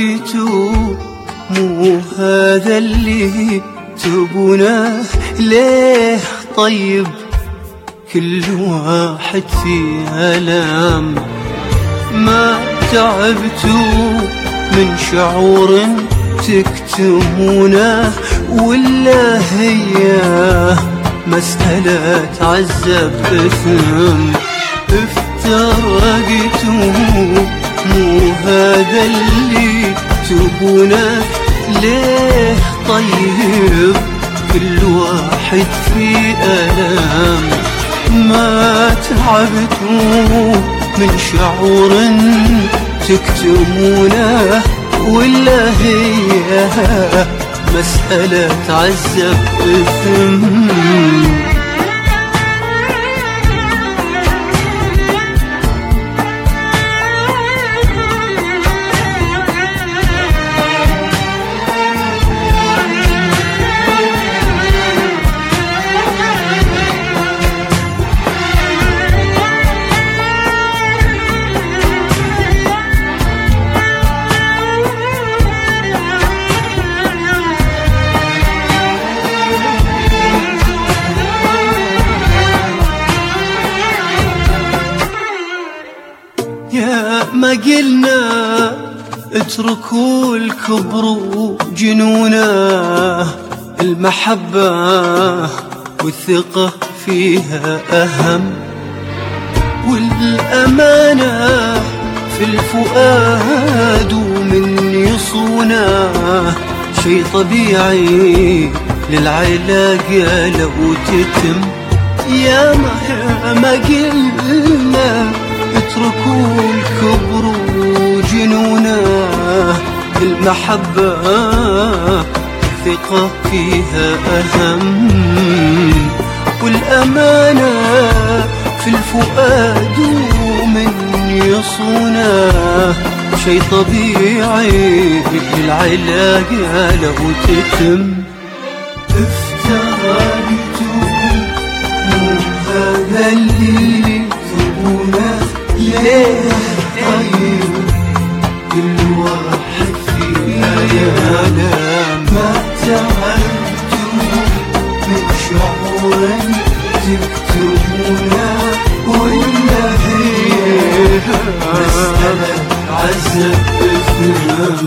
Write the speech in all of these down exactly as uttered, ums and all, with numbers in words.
لقيتوا مو هذا اللي تبونه ليه؟ طيب كل واحد فيه ألم، ما تعبتوا من شعور تكتمونه ولا هي مسألة عذب إثم؟ افترقتوا مو هذا اللي تبونه ليه؟ طيب كل واحد في ألم، ما تعبتوا من شعور تكتمونه ولا هي مسألة عذب إثم؟ يا ما قلنا اتركوا الكبر وجنونه، المحبة والثقة فيها أهم، والأمانة في الفؤاد ومن يصونه شي طبيعي للعلاقة لو تتم. يا ما قلنا اتركوا الكبر وجنونه، المحبة الثقة فيها أهم، والأمانة في الفؤاد ومن يصونه شي طبيعي للعلاقة لو تتم. افترقتوا مو هذا اللي تبونه ليه؟ طيب كل واحد فيها ألم، ما تعبتوا من شعور تكتمونه ولا هي مسألة عذب إثم؟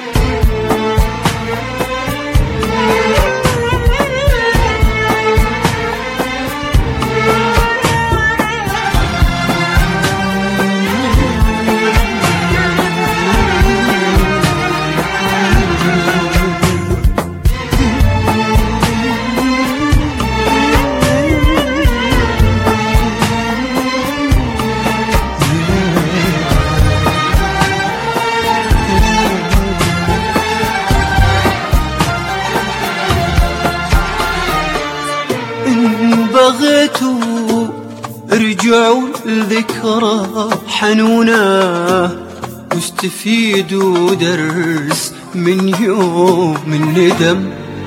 بغيتوا رجعوا الذكرى حنونه واستفيدوا درس من يوم الندم.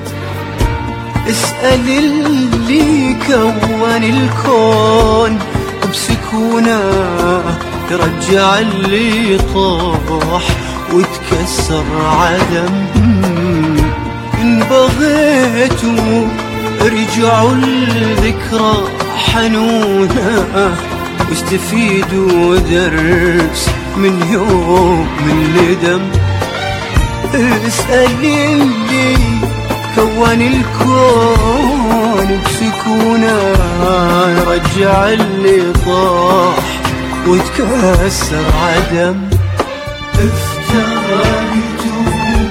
اسأل اللي كون الكون بسكونه يرجع اللي طاح وتكسر عدم. إن بغيتوا رجعوا الذكرى حنونه واستفيدوا درس من يوم الندم. اسأل اللي كون الكون بسكونه يرجع اللي طاح وتكسر عدم. افترقتوا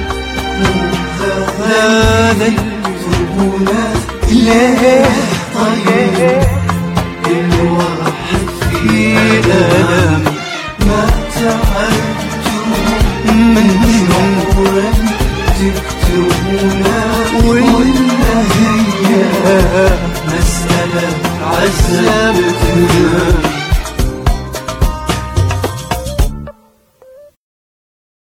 هذا تبونه ليه؟ طيب كل واحد فيه ألم، ما تعبتوا من شعور تكتمونه ولا هي مسألة عذب إثم؟